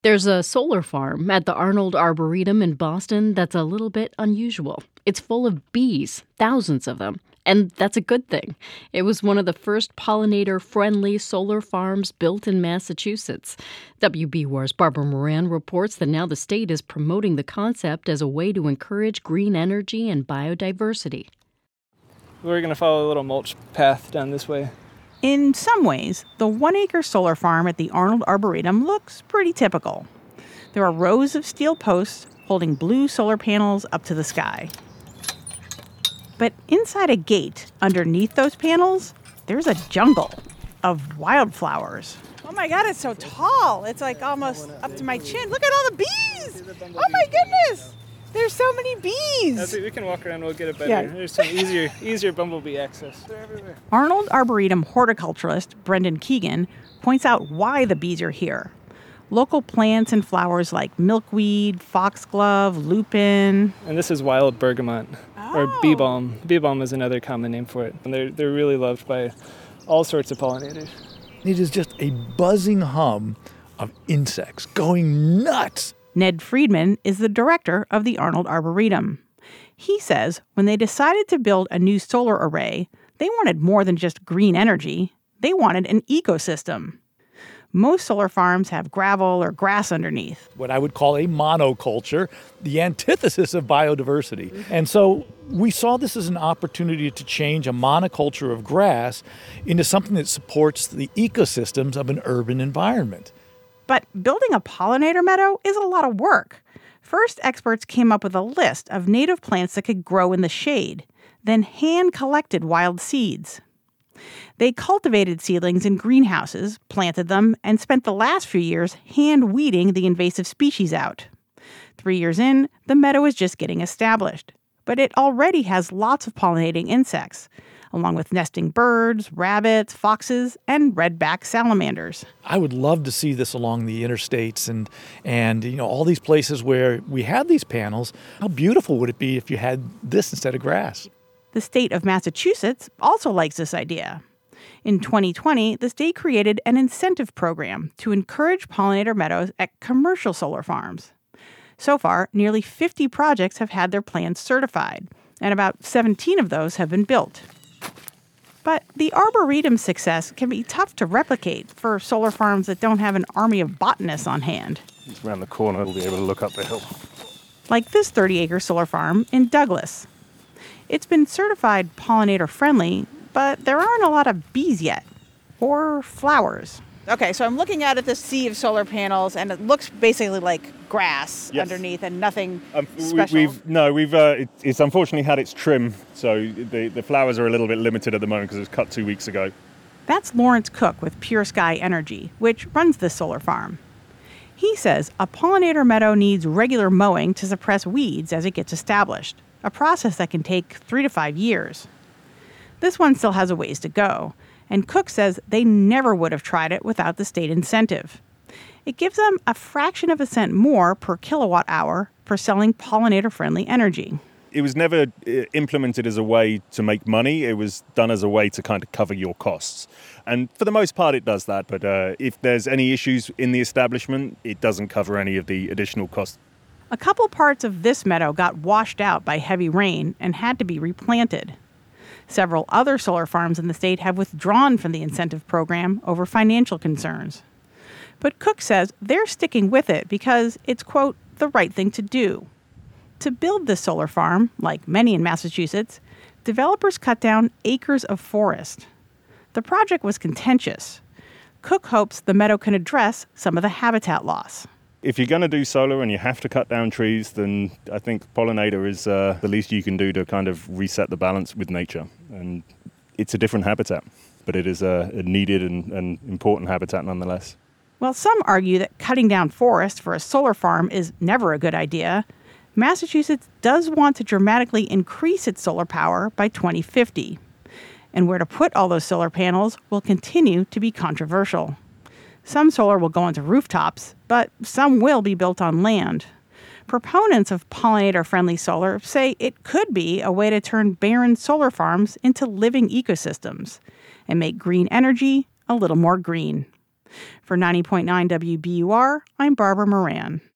There's a solar farm at the Arnold Arboretum in Boston that's a little bit unusual. It's full of bees, thousands of them. And that's a good thing. It was one of the first pollinator-friendly solar farms built in Massachusetts. WBUR's Barbara Moran reports that now the state is promoting the concept as a way to encourage green energy and biodiversity. We're going to follow a little mulch path down this way. In some ways, the 1-acre solar farm at the Arnold Arboretum looks pretty typical. There are rows of steel posts holding blue solar panels up to the sky. But inside a gate, underneath those panels, there's a jungle of wildflowers. Oh my God, it's so tall. It's like almost up to my chin. Look at all the bees. Oh my goodness. There's so many bees. We can walk around, we'll get it better. Yeah. There's some easier bumblebee access. They're everywhere. Arnold Arboretum horticulturalist Brendan Keegan points out why the bees are here. Local plants and flowers like milkweed, foxglove, lupin. And this is wild bergamot, or bee balm. Bee balm is another common name for it. And they're really loved by all sorts of pollinators. It is just a buzzing hum of insects going nuts. Ned Friedman is the director of the Arnold Arboretum. He says when they decided to build a new solar array, they wanted more than just green energy. They wanted an ecosystem. Most solar farms have gravel or grass underneath. What I would call a monoculture, the antithesis of biodiversity. And so we saw this as an opportunity to change a monoculture of grass into something that supports the ecosystems of an urban environment. But building a pollinator meadow is a lot of work. First, experts came up with a list of native plants that could grow in the shade, then hand-collected wild seeds. They cultivated seedlings in greenhouses, planted them, and spent the last few years hand-weeding the invasive species out. 3 years in, the meadow is just getting established. But it already has lots of pollinating insects, along with nesting birds, rabbits, foxes, and redback salamanders. I would love to see this along the interstates and all these places where we have these panels. How beautiful would it be if you had this instead of grass? The state of Massachusetts also likes this idea. In 2020, the state created an incentive program to encourage pollinator meadows at commercial solar farms. So far, nearly 50 projects have had their plans certified, and about 17 of those have been built. But the Arboretum's success can be tough to replicate for solar farms that don't have an army of botanists on hand. It's around the corner, we'll be able to look up the hill. Like this 30-acre solar farm in Douglas. It's been certified pollinator-friendly, but there aren't a lot of bees yet, or flowers. Okay, so I'm looking out at this sea of solar panels, and it looks basically like grass underneath and nothing special. It's unfortunately had its trim, so the flowers are a little bit limited at the moment because it was cut 2 weeks ago. That's Lawrence Cook with Pure Sky Energy, which runs this solar farm. He says a pollinator meadow needs regular mowing to suppress weeds as it gets established, a process that can take 3 to 5 years. This one still has a ways to go, and Cook says they never would have tried it without the state incentive. It gives them a fraction of a cent more per kilowatt hour for selling pollinator-friendly energy. It was never implemented as a way to make money. It was done as a way to kind of cover your costs. And for the most part, it does that. But if there's any issues in the establishment, it doesn't cover any of the additional costs. A couple parts of this meadow got washed out by heavy rain and had to be replanted. Several other solar farms in the state have withdrawn from the incentive program over financial concerns. But Cook says they're sticking with it because it's, quote, the right thing to do. To build this solar farm, like many in Massachusetts, developers cut down acres of forest. The project was contentious. Cook hopes the meadow can address some of the habitat loss. If you're going to do solar and you have to cut down trees, then I think pollinator is the least you can do to kind of reset the balance with nature. And it's a different habitat, but it is a needed and important habitat nonetheless. While some argue that cutting down forest for a solar farm is never a good idea, Massachusetts does want to dramatically increase its solar power by 2050. And where to put all those solar panels will continue to be controversial. Some solar will go onto rooftops, but some will be built on land. Proponents of pollinator-friendly solar say it could be a way to turn barren solar farms into living ecosystems and make green energy a little more green. For 90.9 WBUR, I'm Barbara Moran.